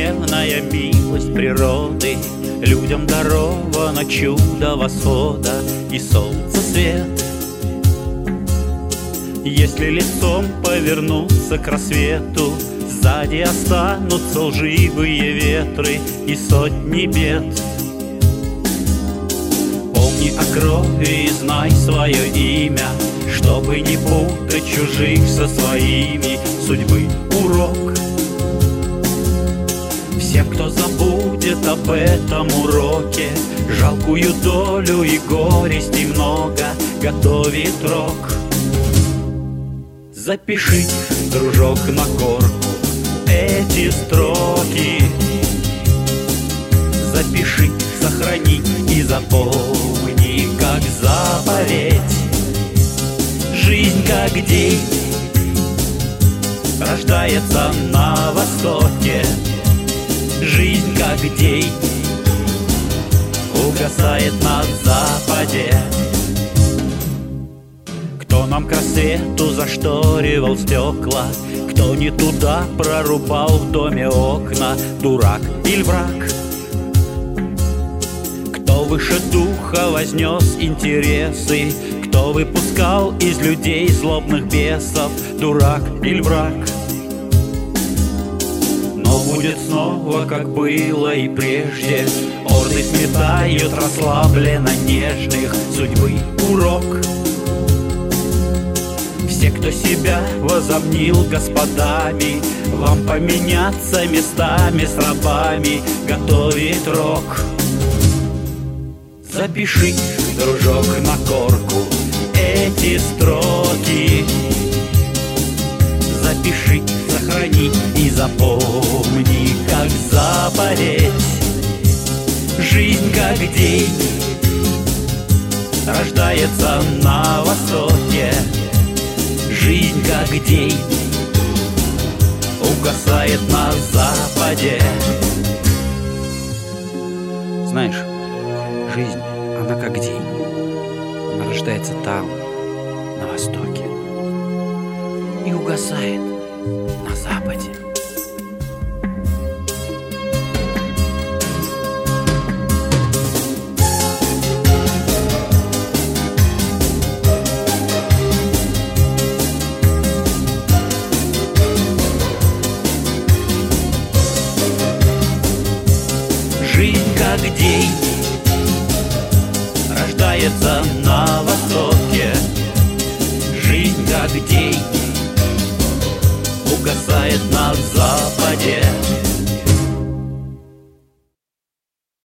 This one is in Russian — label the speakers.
Speaker 1: ежедневная милость природы людям даровано чудо восхода и солнца свет. Если лицом повернуться к рассвету, сзади останутся лживые ветры и сотни бед. Помни о крови и знай свое имя, чтобы не путать чужих со своими. Судьбы урок. Всем, кто забудет об этом уроке, жалкую долю и горести много готовит рок. Запиши, дружок, на корку эти строки. Запиши, сохрани и запомни, как заповедь. Жизнь как день рождается на востоке. Жизнь как день угасает на западе. Кто нам к рассвету зашторивал стекла, кто не туда прорубал в доме окна, дурак или враг? Кто выше духа вознес интересы, кто выпускал из людей злобных бесов, дурак или враг? Но будет снова, как было и прежде, орды сметают расслабленно нежных, судьбы урок. Все, кто себя возомнил господами, вам поменяться местами с рабами готовит рок. Запиши, дружок, на корку эти строки. Запиши, сохрани и запомни, как заповедь. Жизнь как день рождается на востоке. Жизнь как день угасает на западе. Знаешь, жизнь, она как день. Она рождается там, на востоке, и угасает на западе. Жизнь как день рождается на востоке. Жизнь как день угасает на западе.